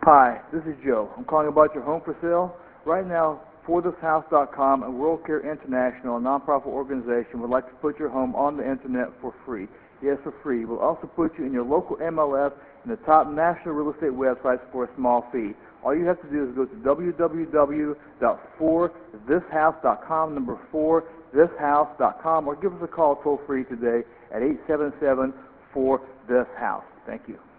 Hi, this is Joe. I'm calling about your home for sale. Right now, ForThisHouse.com and World Care International, a nonprofit organization, would like to put your home on the internet for free. Yes, for free. We'll also put you in your local MLS and the top national real estate websites for a small fee. All you have to do is go to www.forthishouse.com, number 4thishouse.com, or give us a call toll free today at 877-4THIS-HOUSE. Thank you.